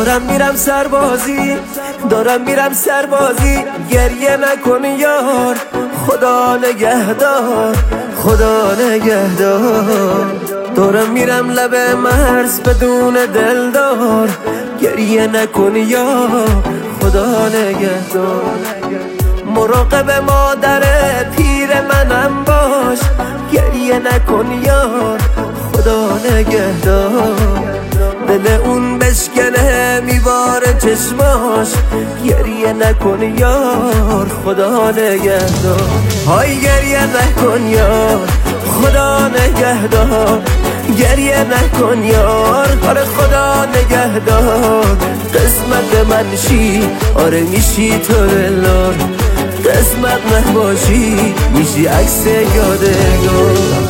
دارم میرم سربازی، دارم میرم سربازی. گریه نکن یار، خدا نگهدار، خدا نگهدار. دارم میرم لب مرز بدون دلدار. گریه نکن یار، خدا نگهدار. مراقب مادر پیر منم باش. گریه نکن یار، خدا نگهدار. دل اون بشکنه میوار چشماش. گریه نکن یار، خدا نگهدار. های گریه نکن یار، خدا نگهدار. گریه نکن یار، آره خدا نگهدار. قسمت من شی، آره میشی تو لار. قسمت نباشی میشی عکس یادگار.